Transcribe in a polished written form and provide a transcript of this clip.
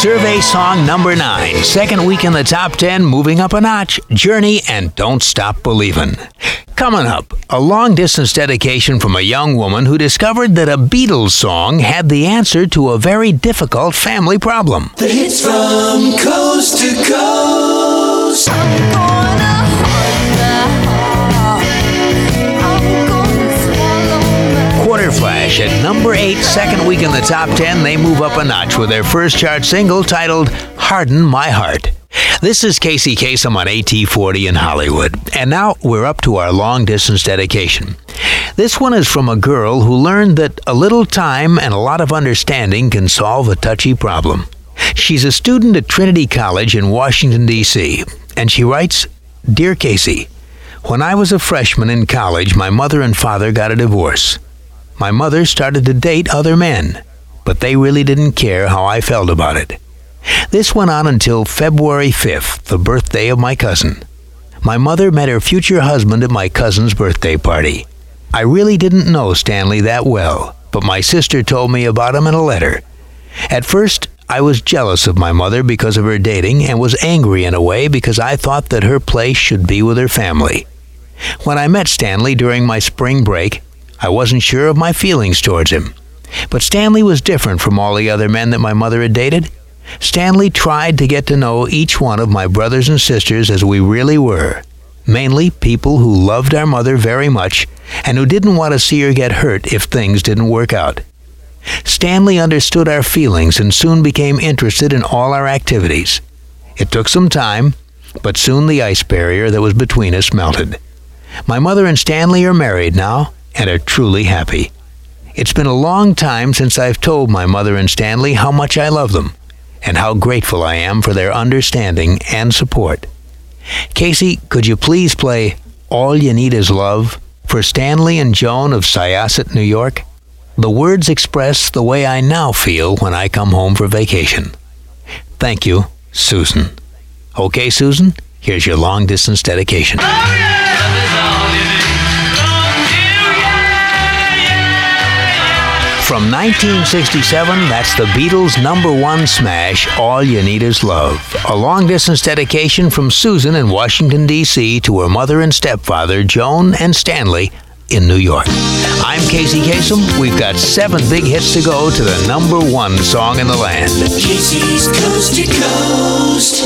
Survey song number 9. Second week in the top 10, moving up a notch. Journey and Don't Stop Believin'. Coming up, a long-distance dedication from a young woman who discovered that a Beatles song had the answer to a very difficult family problem. The hits from coast to coast. Quarter Flash at number 8, second week in the top 10. They move up a notch with their first chart single titled Harden My Heart. This is Casey Kasem on AT40 in Hollywood. And now we're up to our long-distance dedication. This one is from a girl who learned that a little time and a lot of understanding can solve a touchy problem. She's a student at Trinity College in Washington, D.C., and she writes, Dear Casey, when I was a freshman in college, my mother and father got a divorce. My mother started to date other men, but they really didn't care how I felt about it. This went on until February 5th, the birthday of my cousin. My mother met her future husband at my cousin's birthday party. I really didn't know Stanley that well, but my sister told me about him in a letter. At first, I was jealous of my mother because of her dating and was angry in a way because I thought that her place should be with her family. When I met Stanley during my spring break, I wasn't sure of my feelings towards him. But Stanley was different from all the other men that my mother had dated. Stanley tried to get to know each one of my brothers and sisters as we really were, mainly people who loved our mother very much and who didn't want to see her get hurt if things didn't work out. Stanley understood our feelings and soon became interested in all our activities. It took some time, but soon the ice barrier that was between us melted. My mother and Stanley are married now and are truly happy. It's been a long time since I've told my mother and Stanley how much I love them and how grateful I am for their understanding and support. Casey, could you please play All You Need Is Love for Stanley and Joan of Syosset, New York? The words express the way I now feel when I come home for vacation. Thank you, Susan. Okay, Susan, here's your long-distance dedication. From 1967, that's the Beatles' number 1 smash, All You Need Is Love. A long-distance dedication from Susan in Washington, D.C. to her mother and stepfather, Joan and Stanley, in New York. I'm Casey Kasem. We've got 7 big hits to go to the number 1 song in the land. Casey's Coast to Coast.